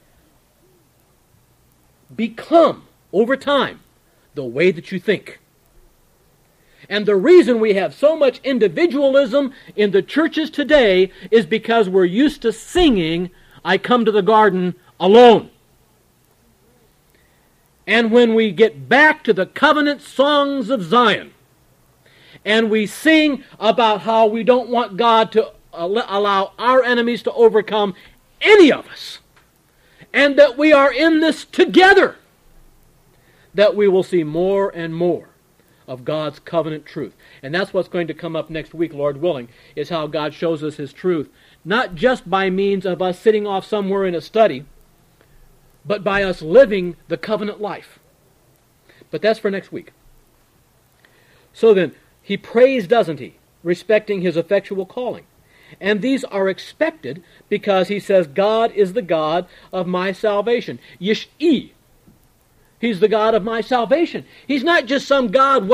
become, over time, the way that you think. And the reason we have so much individualism in the churches today is because we're used to singing, "I come to the garden alone." And when we get back to the covenant songs of Zion, and we sing about how we don't want God to allow our enemies to overcome any of us, and that we are in this together, that we will see more and more of God's covenant truth. And that's what's going to come up next week, Lord willing, is how God shows us His truth, not just by means of us sitting off somewhere in a study, but by us living the covenant life. But that's for next week. So then, he prays, doesn't he, respecting his effectual calling. And these are expected because he says, God is the God of my salvation. Yish'i. He's the God of my salvation. He's not just some God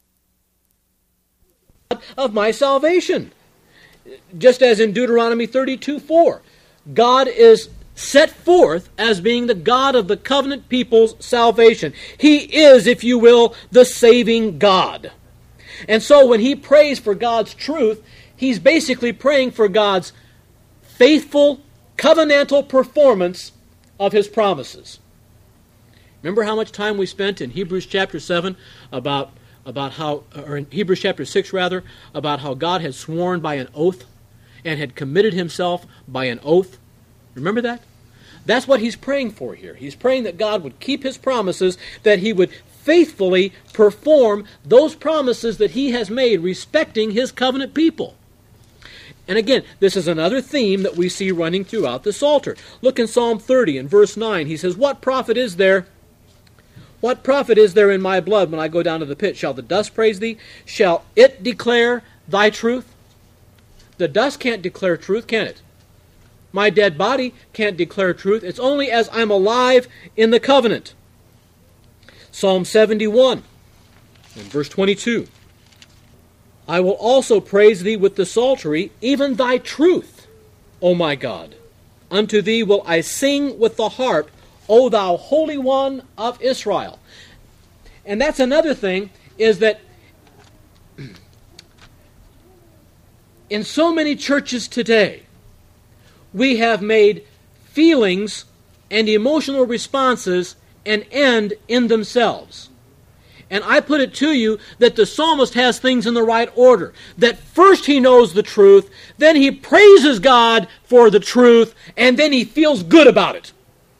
of my salvation. Just as in Deuteronomy 32:4, God is set forth as being the God of the covenant people's salvation. He is, if you will, the saving God. And so when he prays for God's truth, he's basically praying for God's faithful, covenantal performance of his promises. Remember how much time we spent in Hebrews chapter 7 about how, or in Hebrews chapter 6 rather, about how God had sworn by an oath and had committed himself by an oath. Remember that? That's what he's praying for here. He's praying that God would keep his promises, that he would faithfully perform those promises that he has made respecting his covenant people. And again, this is another theme that we see running throughout the Psalter. Look in Psalm 30 and verse 9. He says, What profit is there in my blood when I go down to the pit? Shall the dust praise thee? Shall it declare thy truth? The dust can't declare truth, can it? My dead body can't declare truth. It's only as I'm alive in the covenant. Psalm 71 and verse 22. I will also praise thee with the psaltery, even thy truth, O my God. Unto thee will I sing with the harp, O thou Holy One of Israel. And that's another thing, is that in so many churches today, we have made feelings and emotional responses an end in themselves. And I put it to you that the psalmist has things in the right order. That first he knows the truth, then he praises God for the truth, and then he feels good about it.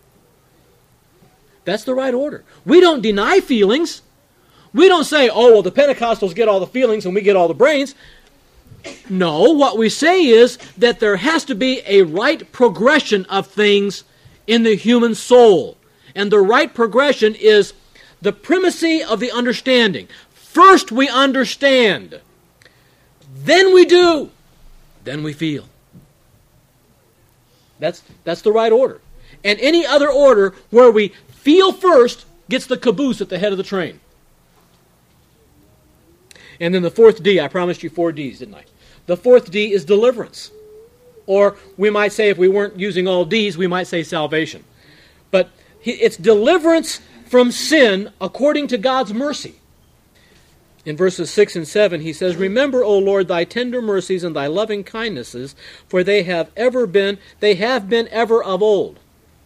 That's the right order. We don't deny feelings. We don't say, oh, well, the Pentecostals get all the feelings and we get all the brains. No, what we say is that there has to be a right progression of things in the human soul. And the right progression is the primacy of the understanding. First we understand. Then we do. Then we feel. That's the right order. And any other order where we feel first gets the caboose at the head of the train. And then the fourth D, I promised you 4 Ds, didn't I? The fourth D is deliverance. Or we might say, if we weren't using all Ds, we might say salvation. But it's deliverance from sin according to God's mercy. In verses 6 and 7, he says, Remember, O Lord, thy tender mercies and thy loving kindnesses, for they have been ever of old.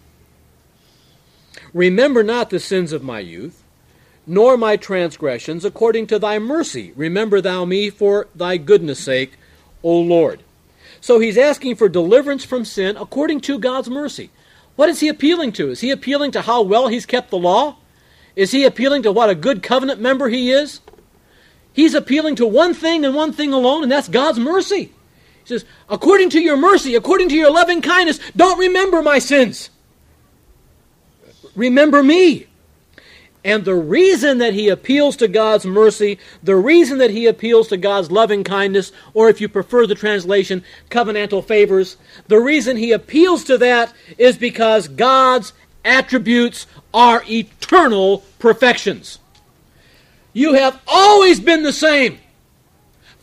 Remember not the sins of my youth, nor my transgressions. According to thy mercy, remember thou me for thy goodness' sake, O Lord. So he's asking for deliverance from sin according to God's mercy. What is he appealing to? Is he appealing to how well he's kept the law? Is he appealing to what a good covenant member he is? He's appealing to one thing and one thing alone, and that's God's mercy. He says, according to your mercy, according to your loving kindness, don't remember my sins. Remember me. And the reason that he appeals to God's mercy, the reason that he appeals to God's loving kindness, or if you prefer the translation, covenantal favors, the reason he appeals to that is because God's attributes are eternal perfections. You have always been the same.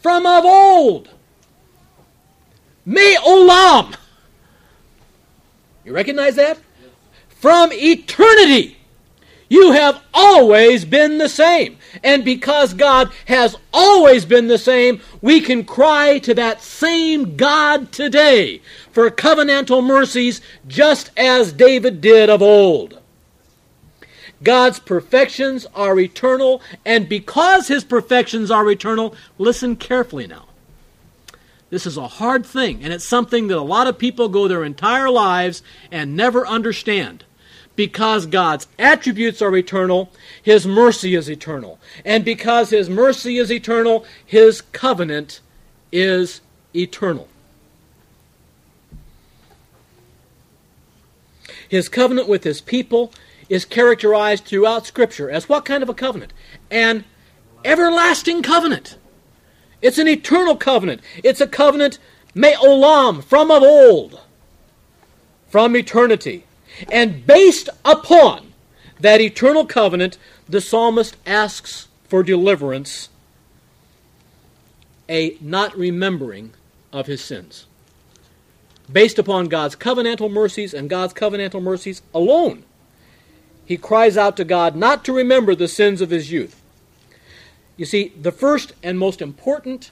from of old. Me'olam. You recognize that? From eternity. You have always been the same. And because God has always been the same, we can cry to that same God today for covenantal mercies, just as David did of old. God's perfections are eternal, and because His perfections are eternal, listen carefully now. This is a hard thing, and it's something that a lot of people go their entire lives and never understand. Because God's attributes are eternal, His mercy is eternal. And because His mercy is eternal, His covenant is eternal. His covenant with His people is characterized throughout Scripture as what kind of a covenant? An everlasting covenant. It's an eternal covenant. It's a covenant, me'olam, from of old, from eternity. And based upon that eternal covenant, the psalmist asks for deliverance, a not remembering of his sins. Based upon God's covenantal mercies and God's covenantal mercies alone, he cries out to God not to remember the sins of his youth. You see, the first and most important,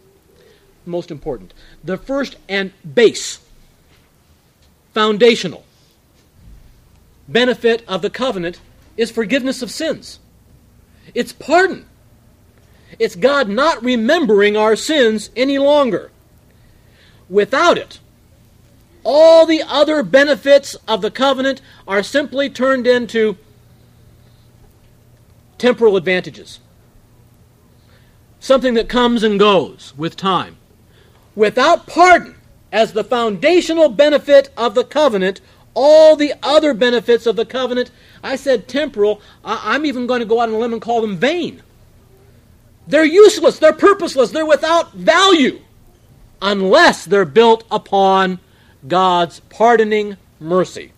the first and base, foundational benefit of the covenant is forgiveness of sins. It's pardon. It's God not remembering our sins any longer. Without it, all the other benefits of the covenant are simply turned into temporal advantages. Something that comes and goes with time. Without pardon as the foundational benefit of the covenant, all the other benefits of the covenant, I said temporal, I'm even going to go out on a limb and call them vain. They're useless, they're purposeless, they're without value, unless they're built upon God's pardoning mercy.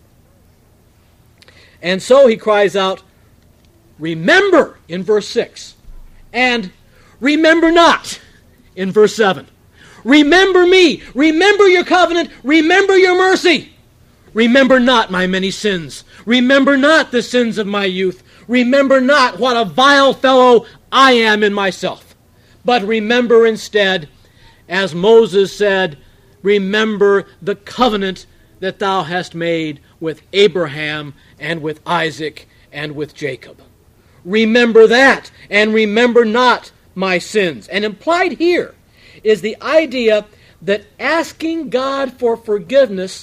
And so he cries out, remember, in verse 6, and remember not, in verse 7. Remember me, remember your covenant, remember your mercy. Remember not my many sins. Remember not the sins of my youth. Remember not what a vile fellow I am in myself. But remember instead, as Moses said, remember the covenant that thou hast made with Abraham and with Isaac and with Jacob. Remember that, and remember not my sins. And implied here is the idea that asking God for forgiveness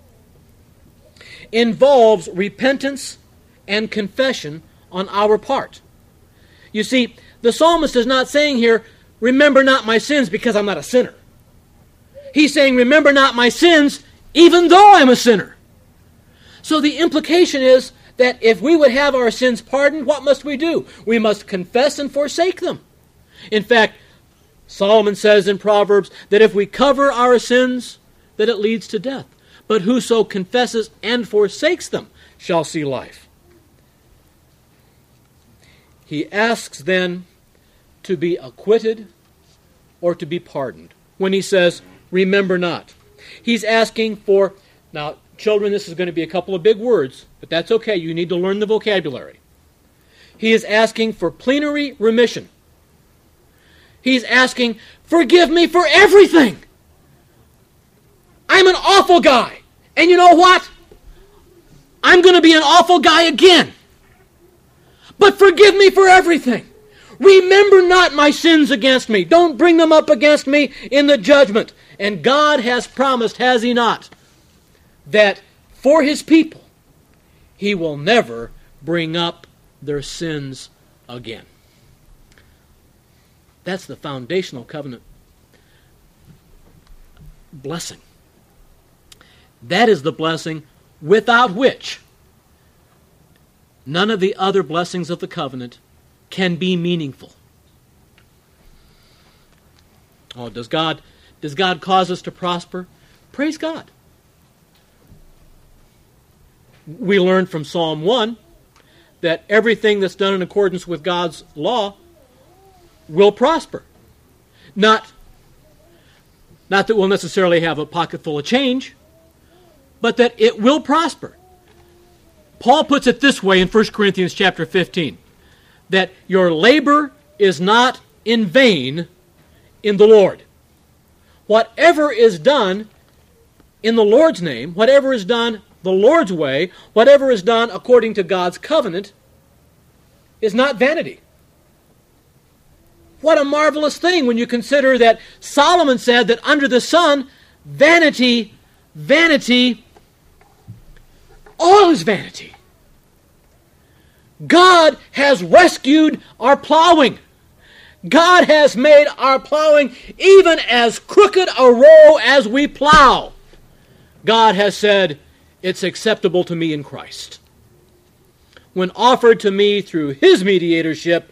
involves repentance and confession on our part. You see, the psalmist is not saying here, remember not my sins because I'm not a sinner. He's saying, remember not my sins even though I'm a sinner. So the implication is that if we would have our sins pardoned, what must we do? We must confess and forsake them. In fact, Solomon says in Proverbs that if we cover our sins, that it leads to death. But whoso confesses and forsakes them shall see life. He asks then to be acquitted or to be pardoned when he says, remember not. He's asking for, now children, this is going to be a couple of big words, but that's okay. You need to learn the vocabulary. He is asking for plenary remission. He's asking, forgive me for everything. I'm an awful guy. And you know what? I'm going to be an awful guy again. But forgive me for everything. Remember not my sins against me. Don't bring them up against me in the judgment. And God has promised, has He not, that for His people, He will never bring up their sins again. That's the foundational covenant blessing. That is the blessing without which none of the other blessings of the covenant can be meaningful. Oh, does God cause us to prosper? Praise God. We learned from Psalm 1 that everything that's done in accordance with God's law will prosper. Not that we'll necessarily have a pocket full of change, but that it will prosper. Paul puts it this way in 1 Corinthians chapter 15, that your labor is not in vain in the Lord. Whatever is done in the Lord's name, whatever is done the Lord's way, whatever is done according to God's covenant, is not vanity. What a marvelous thing when you consider that Solomon said that under the sun, vanity, all is vanity. God has rescued our plowing. God has made our plowing even as crooked a row as we plow. God has said, it's acceptable to me in Christ. When offered to me through His mediatorship,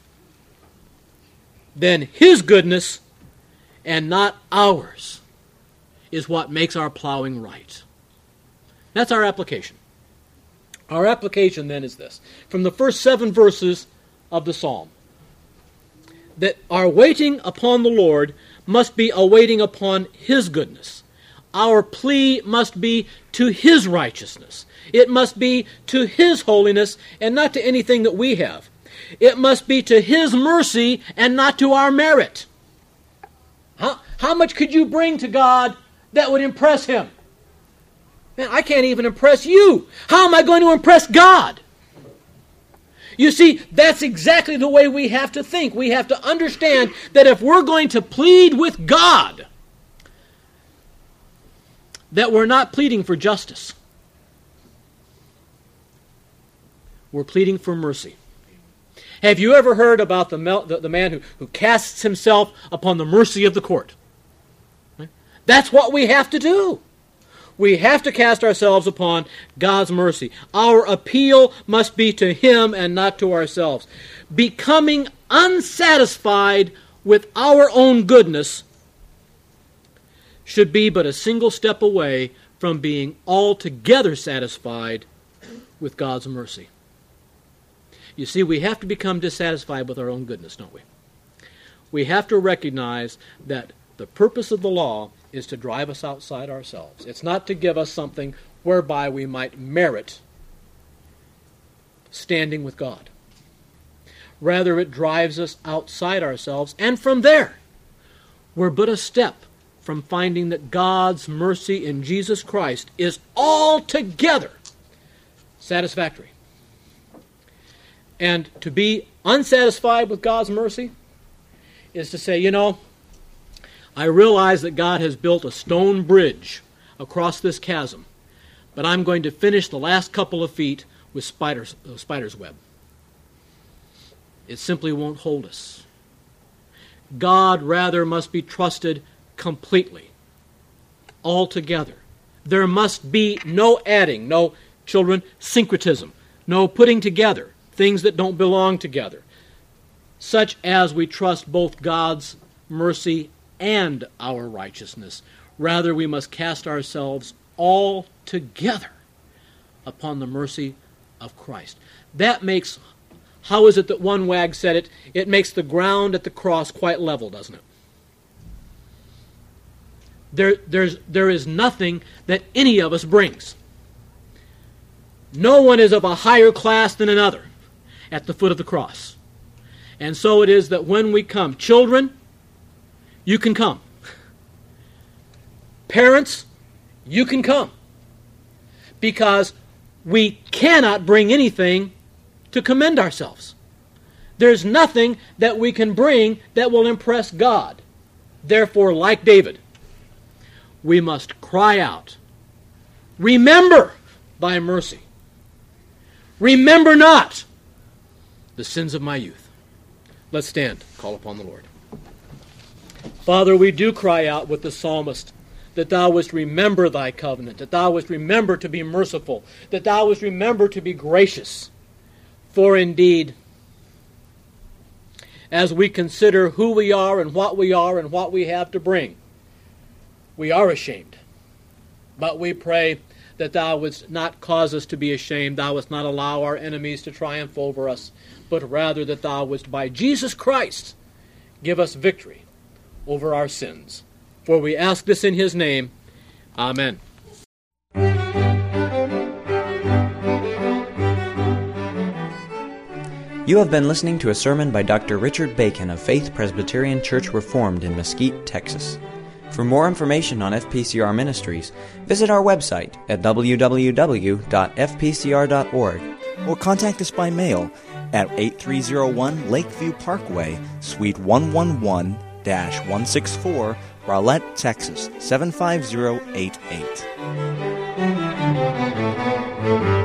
then His goodness and not ours is what makes our plowing right. That's our application. Our application then is this. From the first 7 verses of the Psalm, that our waiting upon the Lord must be a waiting upon His goodness. Our plea must be to His righteousness. It must be to His holiness and not to anything that we have. It must be to His mercy and not to our merit. How much could you bring to God that would impress Him? Man, I can't even impress you. How am I going to impress God? You see, that's exactly the way we have to think. We have to understand that if we're going to plead with God, that we're not pleading for justice. We're pleading for mercy. Have you ever heard about the man who casts himself upon the mercy of the court? That's what we have to do. We have to cast ourselves upon God's mercy. Our appeal must be to Him and not to ourselves. Becoming unsatisfied with our own goodness should be but a single step away from being altogether satisfied with God's mercy. You see, we have to become dissatisfied with our own goodness, don't we? We have to recognize that the purpose of the law is to drive us outside ourselves. It's not to give us something whereby we might merit standing with God. Rather, it drives us outside ourselves, and from there, we're but a step from finding that God's mercy in Jesus Christ is altogether satisfactory. And to be unsatisfied with God's mercy is to say, I realize that God has built a stone bridge across this chasm, but I'm going to finish the last couple of feet with spider's web. It simply won't hold us. God rather must be trusted completely, altogether. There must be no adding, no, children, syncretism, no putting together things that don't belong together, such as we trust both God's mercy and our righteousness. Rather, we must cast ourselves altogether upon the mercy of Christ. That makes, how is it that one wag said it? It makes the ground at the cross quite level, doesn't it? There is nothing that any of us brings. No one is of a higher class than another at the foot of the cross. And so it is that when we come, children, you can come. Parents, you can come. Because we cannot bring anything to commend ourselves. There's nothing that we can bring that will impress God. Therefore, like David, we must cry out, remember thy mercy. Remember not the sins of my youth. Let's stand, call upon the Lord. Father, we do cry out with the psalmist that thou wouldst remember thy covenant, that thou wouldst remember to be merciful, that thou wouldst remember to be gracious. For indeed, as we consider who we are and what we have to bring, we are ashamed. But we pray that thou wouldst not cause us to be ashamed, thou wouldst not allow our enemies to triumph over us, but rather that thou wouldst by Jesus Christ give us victory over our sins. For we ask this in his name. Amen. You have been listening to a sermon by Dr. Richard Bacon of Faith Presbyterian Church Reformed in Mesquite, Texas. For more information on FPCR Ministries, visit our website at www.fpcr.org or contact us by mail at 8301 Lakeview Parkway, Suite 111-164, Rowlett, Texas 75088.